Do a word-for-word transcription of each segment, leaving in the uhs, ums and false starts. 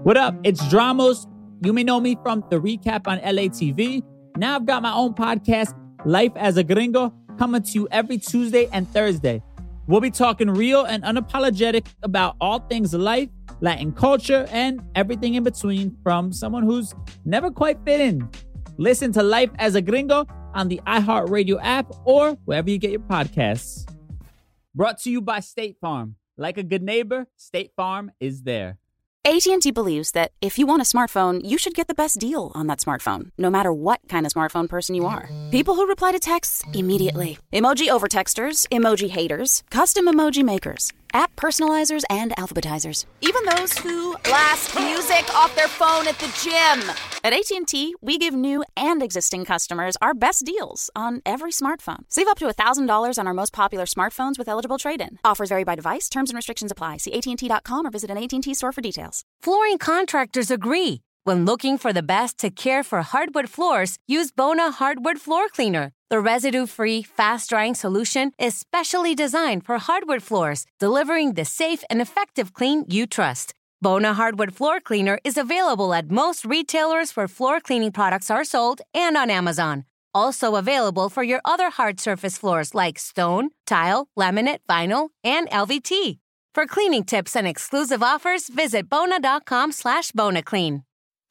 What up? It's Dramos. You may know me from the recap on L A T V. Now I've got my own podcast, Life as a Gringo, coming to you every Tuesday and Thursday. We'll be talking real and unapologetic about all things life, Latin culture, and everything in between from someone who's never quite fit in. Listen to Life as a Gringo on the iHeartRadio app or wherever you get your podcasts. Brought to you by State Farm. Like a good neighbor, State Farm is there. A T and T believes that if you want a smartphone, you should get the best deal on that smartphone, no matter what kind of smartphone person you are. People who reply to texts immediately. Emoji overtexters, emoji haters, custom emoji makers, app personalizers, and alphabetizers. Even those who blast music off their phone at the gym. At A T and T, we give new and existing customers our best deals on every smartphone. Save up to one thousand dollars on our most popular smartphones with eligible trade-in. Offers vary by device. Terms and restrictions apply. See A T and T dot com or visit an A T and T store for details. Flooring contractors agree. When looking for the best to care for hardwood floors, use Bona Hardwood Floor Cleaner. The residue-free, fast-drying solution is specially designed for hardwood floors, delivering the safe and effective clean you trust. Bona Hardwood Floor Cleaner is available at most retailers where floor cleaning products are sold and on Amazon. Also available for your other hard surface floors like stone, tile, laminate, vinyl, and L V T. For cleaning tips and exclusive offers, visit Bona.com slash BonaClean.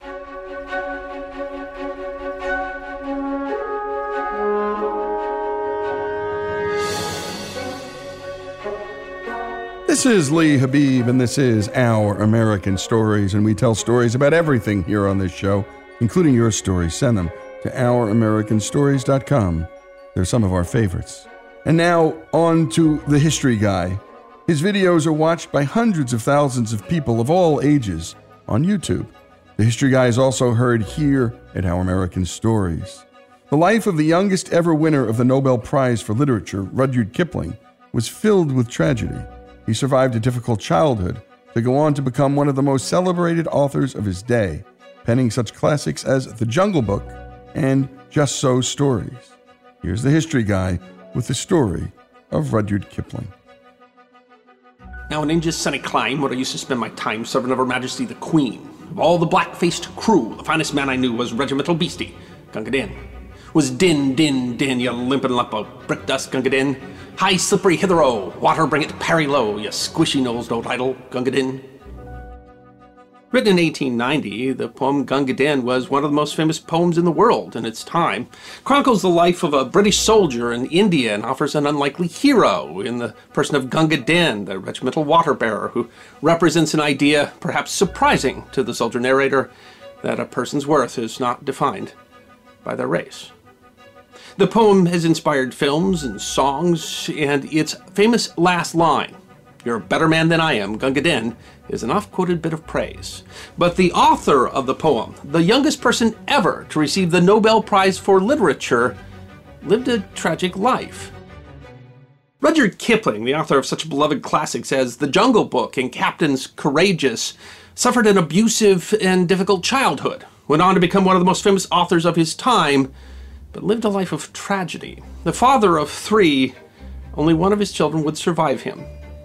This is Lee Habib, and this is Our American Stories, and we tell stories about everything here on this show, including your stories. Send them to our american stories dot com. They're some of our favorites. And now, on to the History Guy. His videos are watched by hundreds of thousands of people of all ages on YouTube. The History Guy is also heard here at Our American Stories. The life of the youngest ever winner of the Nobel Prize for Literature, Rudyard Kipling, was filled with tragedy. He survived a difficult childhood to go on to become one of the most celebrated authors of his day, penning such classics as The Jungle Book and Just So Stories. Here's the History Guy with the story of Rudyard Kipling. Now in India's sunny clime, where I used to spend my time, servant of Her Majesty the Queen, of all the black-faced crew, the finest man I knew was Regimental Beastie, Gunga Din. Was din, din, din, you limpin' lump of brick dust, Gunga Din. High slippery hither-o, water bring it parry low, you squishy-nosed old idol, Gunga Din. Written in eighteen ninety, the poem Gunga Din was one of the most famous poems in the world in its time. Chronicles the life of a British soldier in India and offers an unlikely hero in the person of Gunga Din, the regimental water bearer, who represents an idea perhaps surprising to the soldier narrator, that a person's worth is not defined by their race. The poem has inspired films and songs, and its famous last line, "You're a better man than I am, Gunga Din," is an oft-quoted bit of praise. But the author of the poem, the youngest person ever to receive the Nobel Prize for Literature, lived a tragic life. Rudyard Kipling, the author of such beloved classics as The Jungle Book and Captains Courageous, suffered an abusive and difficult childhood, went on to become one of the most famous authors of his time, but lived a life of tragedy. The father of three, only one of his children would survive him.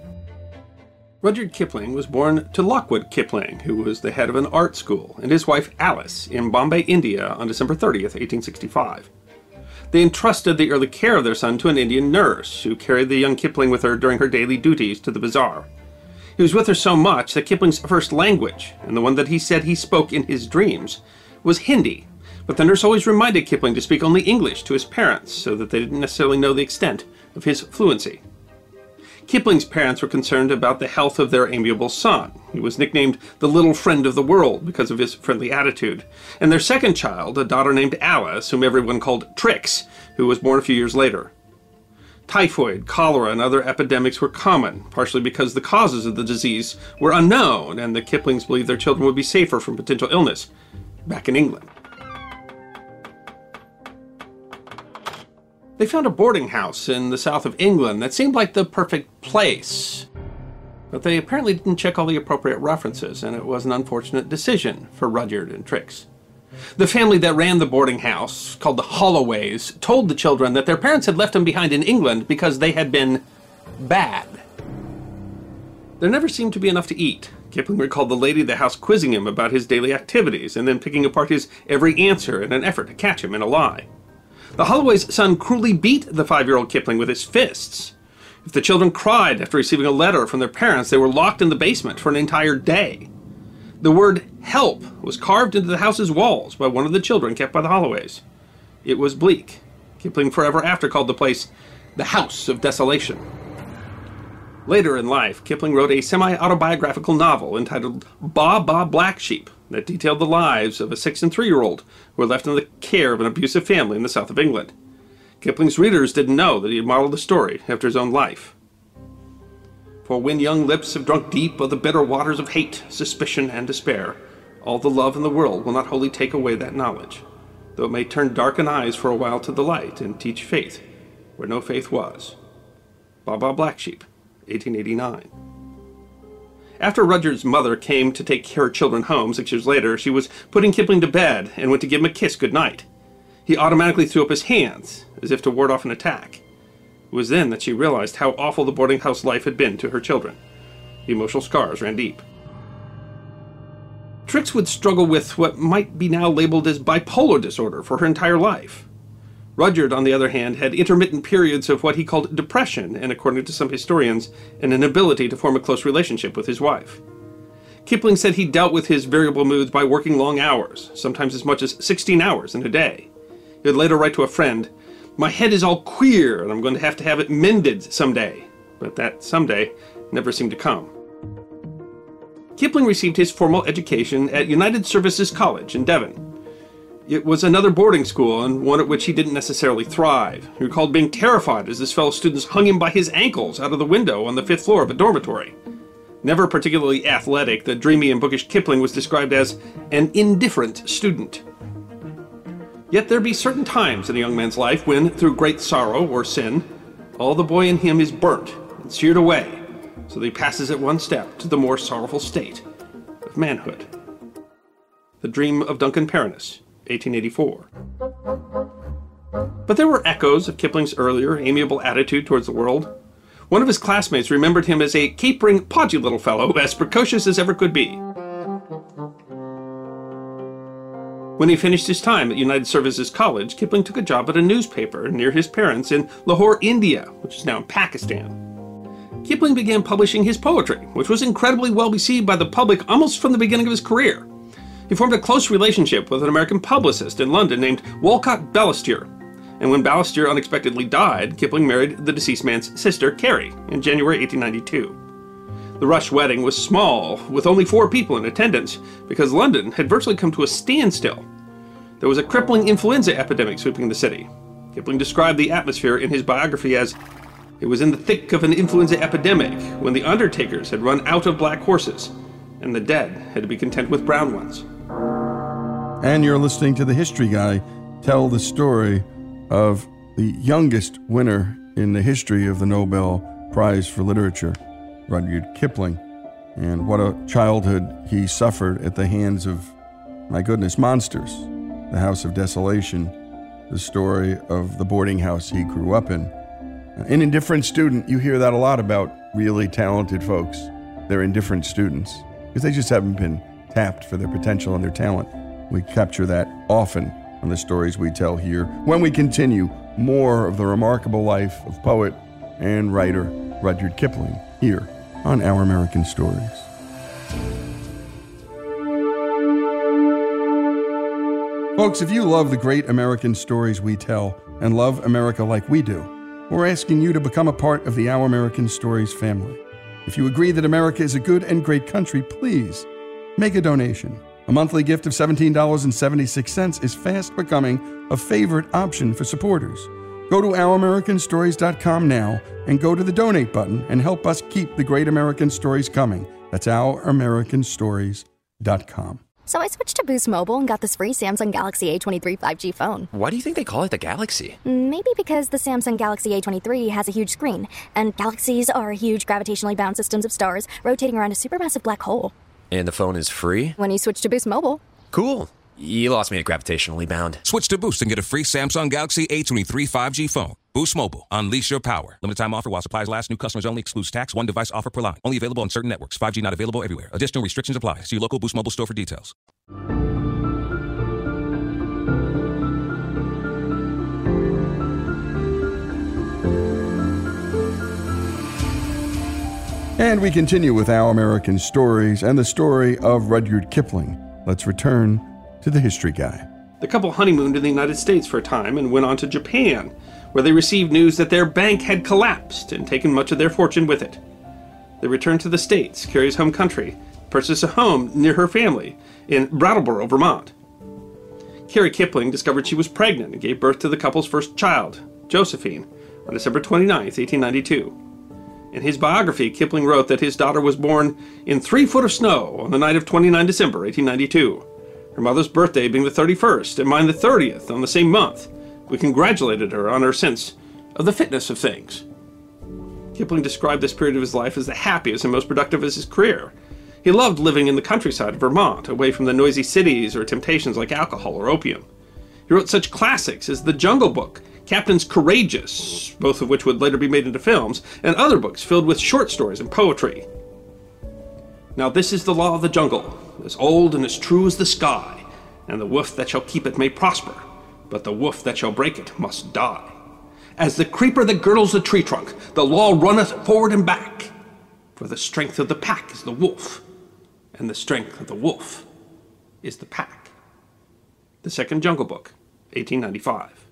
Rudyard Kipling was born to Lockwood Kipling, who was the head of an art school, and his wife Alice in Bombay, India on December thirtieth, eighteen sixty-five. They entrusted the early care of their son to an Indian nurse, who carried the young Kipling with her during her daily duties to the bazaar. He was with her so much that Kipling's first language, and the one that he said he spoke in his dreams, was Hindi. But the nurse always reminded Kipling to speak only English to his parents, so that they didn't necessarily know the extent of his fluency. Kipling's parents were concerned about the health of their amiable son. He was nicknamed the little friend of the world because of his friendly attitude. And their second child, a daughter named Alice, whom everyone called Trix, who was born a few years later. Typhoid, cholera, and other epidemics were common, partially because the causes of the disease were unknown, and the Kiplings believed their children would be safer from potential illness back in England. They found a boarding house in the south of England that seemed like the perfect place. But they apparently didn't check all the appropriate references, and it was an unfortunate decision for Rudyard and Trix. The family that ran the boarding house, called the Holloways, told the children that their parents had left them behind in England because they had been bad. There never seemed to be enough to eat. Kipling recalled the lady of the house quizzing him about his daily activities and then picking apart his every answer in an effort to catch him in a lie. The Holloway's son cruelly beat the five-year-old Kipling with his fists. If the children cried after receiving a letter from their parents, they were locked in the basement for an entire day. The word help was carved into the house's walls by one of the children kept by the Holloways. It was bleak. Kipling forever after called the place the House of Desolation. Later in life, Kipling wrote a semi-autobiographical novel entitled Baa Baa Black Sheep that detailed the lives of a six- and three-year-old who were left in the care of an abusive family in the south of England. Kipling's readers didn't know that he had modeled the story after his own life. For when young lips have drunk deep of the bitter waters of hate, suspicion, and despair, all the love in the world will not wholly take away that knowledge, though it may turn darkened eyes for a while to the light and teach faith where no faith was. Baa Baa Black Sheep, eighteen eighty-nine. After Rudyard's mother came to take her children home six years later, she was putting Kipling to bed and went to give him a kiss goodnight. He automatically threw up his hands, as if to ward off an attack. It was then that she realized how awful the boarding house life had been to her children. The emotional scars ran deep. Trix would struggle with what might be now labeled as bipolar disorder for her entire life. Rudyard, on the other hand, had intermittent periods of what he called depression and, according to some historians, an inability to form a close relationship with his wife. Kipling said he dealt with his variable moods by working long hours, sometimes as much as sixteen hours in a day. He would later write to a friend, "My head is all queer and I'm going to have to have it mended someday." But that someday never seemed to come. Kipling received his formal education at United Services College in Devon. It was another boarding school, and one at which he didn't necessarily thrive. He recalled being terrified as his fellow students hung him by his ankles out of the window on the fifth floor of a dormitory. Never particularly athletic, the dreamy and bookish Kipling was described as an indifferent student. Yet there be certain times in a young man's life when, through great sorrow or sin, all the boy in him is burnt and seared away, so that he passes at one step to the more sorrowful state of manhood. The Dream of Duncan Paranus, eighteen eighty-four. But there were echoes of Kipling's earlier, amiable attitude towards the world. One of his classmates remembered him as a capering, podgy little fellow, as precocious as ever could be. When he finished his time at United Services College, Kipling took a job at a newspaper near his parents in Lahore, India, which is now in Pakistan. Kipling began publishing his poetry, which was incredibly well received by the public almost from the beginning of his career. He formed a close relationship with an American publicist in London named Walcott Balestier, and when Balestier unexpectedly died, Kipling married the deceased man's sister, Carrie, in January eighteen ninety-two. The rush wedding was small, with only four people in attendance, because London had virtually come to a standstill. There was a crippling influenza epidemic sweeping the city. Kipling described the atmosphere in his biography as, "It was in the thick of an influenza epidemic, when the undertakers had run out of black horses, and the dead had to be content with brown ones." And you're listening to The History Guy tell the story of the youngest winner in the history of the Nobel Prize for Literature, Rudyard Kipling, and what a childhood he suffered at the hands of, my goodness, monsters. The House of Desolation, the story of the boarding house he grew up in. An indifferent student, you hear that a lot about really talented folks. They're indifferent students because they just haven't been tapped for their potential and their talent. We capture that often on the stories we tell here when we continue more of the remarkable life of poet and writer Rudyard Kipling here on Our American Stories. Folks, if you love the great American stories we tell and love America like we do, we're asking you to become a part of the Our American Stories family. If you agree that America is a good and great country, please make a donation. A monthly gift of seventeen dollars and seventy-six cents is fast becoming a favorite option for supporters. Go to our american stories dot com now and go to the donate button and help us keep the great American stories coming. That's our american stories dot com. So I switched to Boost Mobile and got this free Samsung Galaxy A twenty-three five G phone. Why do you think they call it the Galaxy? Maybe because the Samsung Galaxy A twenty-three has a huge screen, and galaxies are huge gravitationally bound systems of stars rotating around a supermassive black hole. And the phone is free? When you switch to Boost Mobile. Cool. You lost me at gravitationally bound. Switch to Boost and get a free Samsung Galaxy A twenty-three five G phone. Boost Mobile. Unleash your power. Limited time offer while supplies last. New customers only. Excludes tax. One device offer per line. Only available on certain networks. five G not available everywhere. Additional restrictions apply. See your local Boost Mobile store for details. And we continue with Our American Stories and the story of Rudyard Kipling. Let's return to the history guy. The couple honeymooned in the United States for a time and went on to Japan, where they received news that their bank had collapsed and taken much of their fortune with it. They returned to the States, Carrie's home country, purchased a home near her family in Brattleboro, Vermont. Carrie Kipling discovered she was pregnant and gave birth to the couple's first child, Josephine, on December twenty-ninth, eighteen ninety-two. In his biography, Kipling wrote that his daughter was born in three foot of snow on the night of the twenty-ninth of December, eighteen ninety-two. Her mother's birthday being the thirty-first, and mine the thirtieth on the same month. We congratulated her on her sense of the fitness of things. Kipling described this period of his life as the happiest and most productive of his career. He loved living in the countryside of Vermont, away from the noisy cities or temptations like alcohol or opium. He wrote such classics as The Jungle Book, Captain's Courageous, both of which would later be made into films, and other books filled with short stories and poetry. Now this is the law of the jungle, as old and as true as the sky, and the wolf that shall keep it may prosper, but the wolf that shall break it must die. As the creeper that girdles the tree trunk, the law runneth forward and back, for the strength of the pack is the wolf, and the strength of the wolf is the pack. The Second Jungle Book, eighteen ninety-five.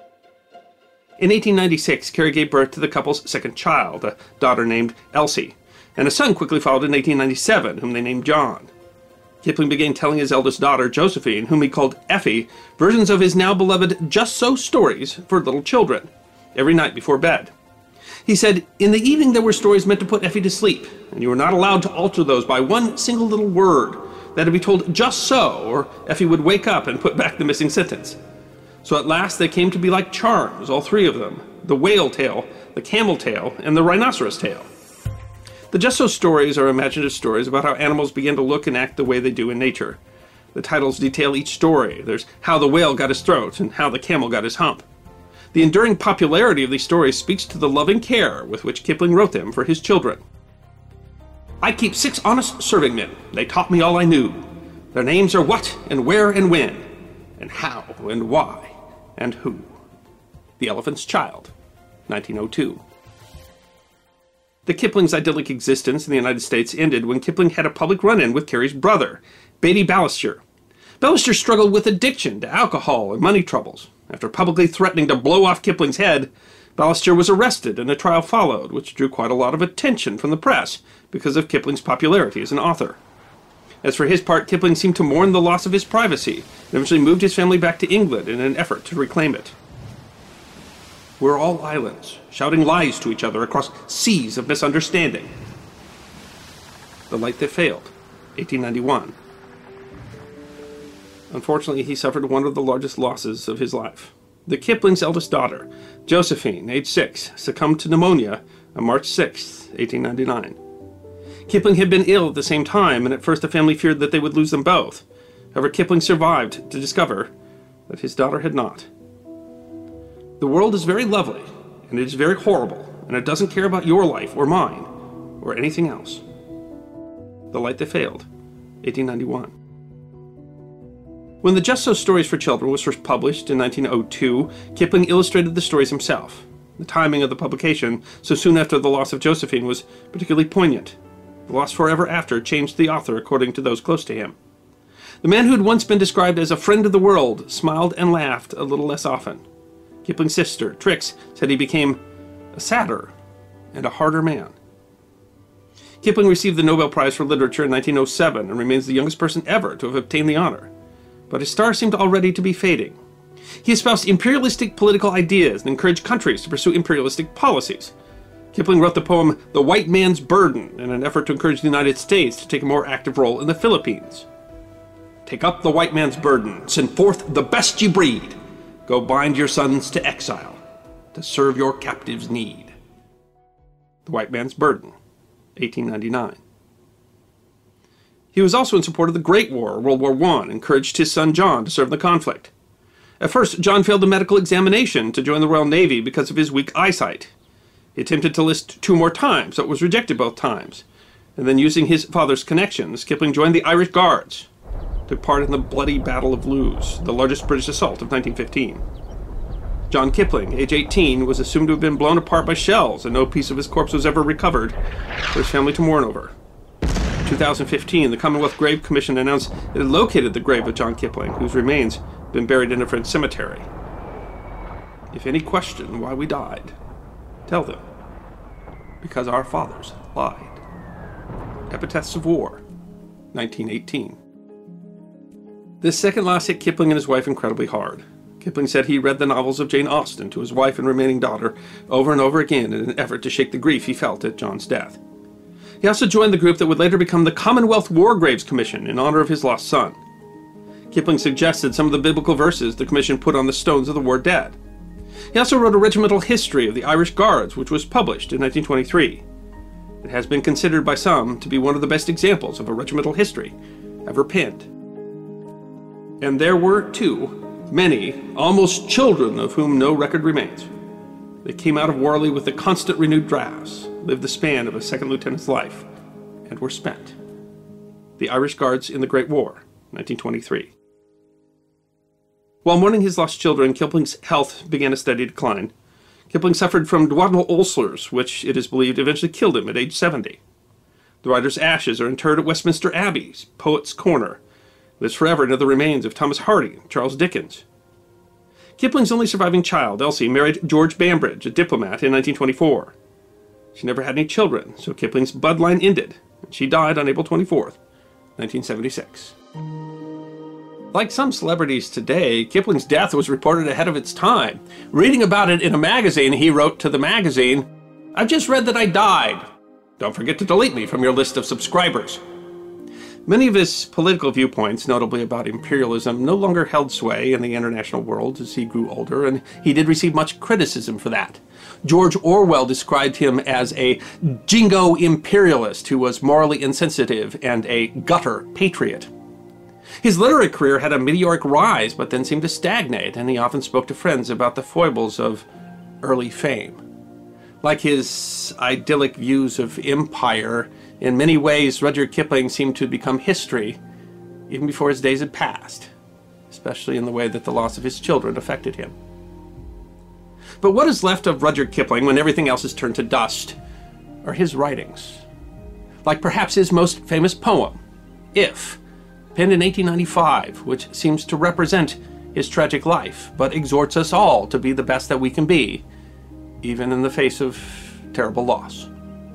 In eighteen ninety-six, Carrie gave birth to the couple's second child, a daughter named Elsie, and a son quickly followed in eighteen ninety-seven, whom they named John. Kipling began telling his eldest daughter, Josephine, whom he called Effie, versions of his now beloved Just So stories for little children, every night before bed. He said, "In the evening there were stories meant to put Effie to sleep, and you were not allowed to alter those by one single little word. That would be told just so, or Effie would wake up and put back the missing sentence. So at last they came to be like charms, all three of them, the whale tale, the camel tale, and the rhinoceros tale." The Just So stories are imaginative stories about how animals begin to look and act the way they do in nature. The titles detail each story. There's how the whale got his throat and how the camel got his hump. The enduring popularity of these stories speaks to the loving care with which Kipling wrote them for his children. "I keep six honest serving men. They taught me all I knew. Their names are what and where and when, and how and why and who." The Elephant's Child, nineteen oh two. The Kipling's idyllic existence in the United States ended when Kipling had a public run-in with Carrie's brother, Beatty Ballister. Ballister struggled with addiction to alcohol and money troubles. After publicly threatening to blow off Kipling's head, Ballister was arrested and a trial followed, which drew quite a lot of attention from the press because of Kipling's popularity as an author. As for his part, Kipling seemed to mourn the loss of his privacy and eventually moved his family back to England in an effort to reclaim it. "We're all islands, shouting lies to each other across seas of misunderstanding." The Light That Failed, eighteen ninety-one. Unfortunately, he suffered one of the largest losses of his life. The Kipling's eldest daughter, Josephine, age six, succumbed to pneumonia on March sixth, eighteen ninety-nine. Kipling had been ill at the same time, and at first the family feared that they would lose them both. However, Kipling survived to discover that his daughter had not. The world is very lovely, and it is very horrible, and it doesn't care about your life or mine, or anything else. The Light That Failed, eighteen ninety-one. When the Just So Stories for Children was first published in nineteen oh two, Kipling illustrated the stories himself. The timing of the publication, so soon after the loss of Josephine, was particularly poignant. The loss forever after changed the author according to those close to him. The man who had once been described as a friend of the world smiled and laughed a little less often. Kipling's sister, Trix, said he became a sadder and a harder man. Kipling received the Nobel Prize for Literature in nineteen oh seven and remains the youngest person ever to have obtained the honor. But his star seemed already to be fading. He espoused imperialistic political ideas and encouraged countries to pursue imperialistic policies. Kipling wrote the poem The White Man's Burden in an effort to encourage the United States to take a more active role in the Philippines. "Take up the white man's burden, send forth the best ye breed. Go bind your sons to exile, to serve your captives' need." The White Man's Burden, eighteen ninety-nine. He was also in support of the Great War, World War One, and encouraged his son John to serve in the conflict. At first, John failed a medical examination to join the Royal Navy because of his weak eyesight. He attempted to enlist two more times, but was rejected both times. And then, using his father's connections, Kipling joined the Irish Guards, took part in the bloody Battle of Lewes, the largest British assault of nineteen fifteen. John Kipling, age eighteen, was assumed to have been blown apart by shells, and no piece of his corpse was ever recovered for his family to mourn over. In two thousand fifteen, the Commonwealth Grave Commission announced it had located the grave of John Kipling, whose remains had been buried in a French cemetery. If any question why we died, tell them, because our fathers lied. Epitaphs of War, nineteen eighteen. This second loss hit Kipling and his wife incredibly hard. Kipling said he read the novels of Jane Austen to his wife and remaining daughter over and over again in an effort to shake the grief he felt at John's death. He also joined the group that would later become the Commonwealth War Graves Commission in honor of his lost son. Kipling suggested some of the biblical verses the commission put on the stones of the war dead. He also wrote a regimental history of the Irish Guards, which was published in nineteen twenty-three. It has been considered by some to be one of the best examples of a regimental history ever penned. And there were, too, many, almost children of whom no record remains. They came out of Worley with the constant renewed drafts, lived the span of a second lieutenant's life, and were spent. The Irish Guards in the Great War, nineteen twenty-three. While mourning his lost children, Kipling's health began a steady decline. Kipling suffered from duodenal ulcers, which, it is believed, eventually killed him at age seventy. The writer's ashes are interred at Westminster Abbey's Poets' Corner. Lives forever near the remains of Thomas Hardy and Charles Dickens. Kipling's only surviving child, Elsie, married George Bambridge, a diplomat, in nineteen twenty-four. She never had any children, so Kipling's bloodline ended, and she died on April twenty-fourth, nineteen seventy-six. Like some celebrities today, Kipling's death was reported ahead of its time. Reading about it in a magazine, he wrote to the magazine, "I've just read that I died. Don't forget to delete me from your list of subscribers." Many of his political viewpoints, notably about imperialism, no longer held sway in the international world as he grew older, and he did receive much criticism for that. George Orwell described him as a jingo imperialist who was morally insensitive and a gutter patriot. His literary career had a meteoric rise, but then seemed to stagnate, and he often spoke to friends about the foibles of early fame. Like his idyllic views of empire, in many ways Rudyard Kipling seemed to become history even before his days had passed, especially in the way that the loss of his children affected him. But what is left of Rudyard Kipling when everything else is turned to dust are his writings. Like perhaps his most famous poem, If, penned in eighteen ninety-five, which seems to represent his tragic life, but exhorts us all to be the best that we can be, even in the face of terrible loss.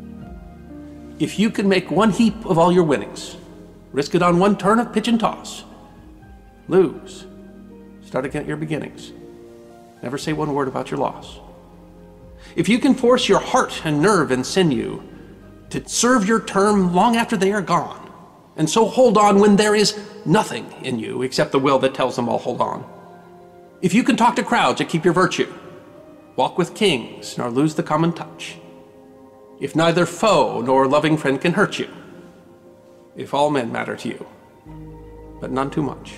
If you can make one heap of all your winnings, risk it on one turn of pitch and toss, lose, start again at your beginnings, never say one word about your loss. If you can force your heart and nerve and sinew to serve your term long after they are gone, and so hold on when there is nothing in you except the will that tells them all hold on. If you can talk to crowds and keep your virtue, walk with kings nor lose the common touch. If neither foe nor loving friend can hurt you, if all men matter to you, but none too much.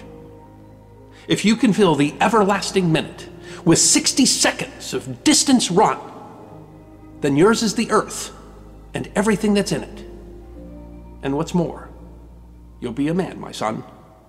If you can fill the everlasting minute with sixty seconds of distance run, then yours is the earth and everything that's in it. And what's more, you'll be a man, my son.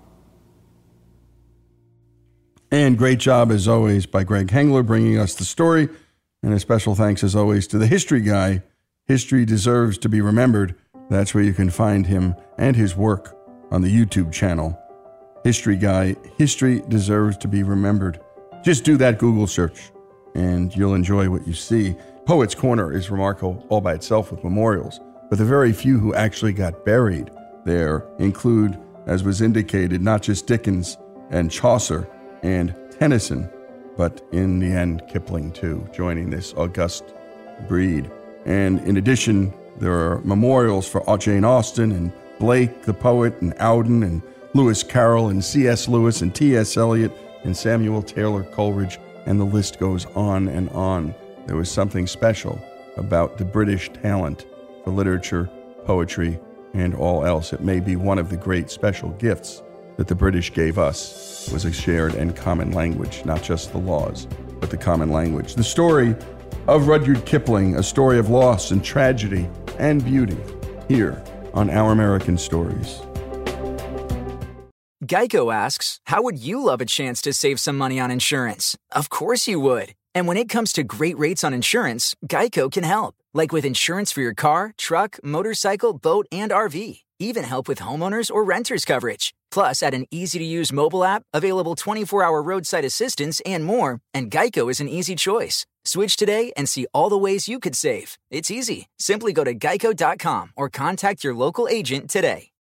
And great job, as always, by Greg Hengler bringing us the story. And a special thanks, as always, to the history guy. History deserves to be remembered. That's where you can find him and his work on the YouTube channel. History guy, history deserves to be remembered. Just do that Google search, and you'll enjoy what you see. Poets' Corner is remarkable all by itself with memorials, but the very few who actually got buried there include, as was indicated, not just Dickens and Chaucer and Tennyson, but in the end, Kipling too, joining this august breed. And in addition, there are memorials for Jane Austen and Blake, the poet, and Auden, and Lewis Carroll, and C S Lewis, and T S Eliot, and Samuel Taylor Coleridge, and the list goes on and on. There was something special about the British talent for literature, poetry, and all else. It may be one of the great special gifts that the British gave us was a shared and common language, not just the laws, but the common language. The story of Rudyard Kipling, a story of loss and tragedy and beauty, here on Our American Stories. Geico asks, how would you love a chance to save some money on insurance? Of course you would. And when it comes to great rates on insurance, Geico can help. Like with insurance for your car, truck, motorcycle, boat, and R V. Even help with homeowners or renters coverage. Plus, add an easy-to-use mobile app, available twenty-four hour roadside assistance, and more, and Geico is an easy choice. Switch today and see all the ways you could save. It's easy. Simply go to geico dot com or contact your local agent today.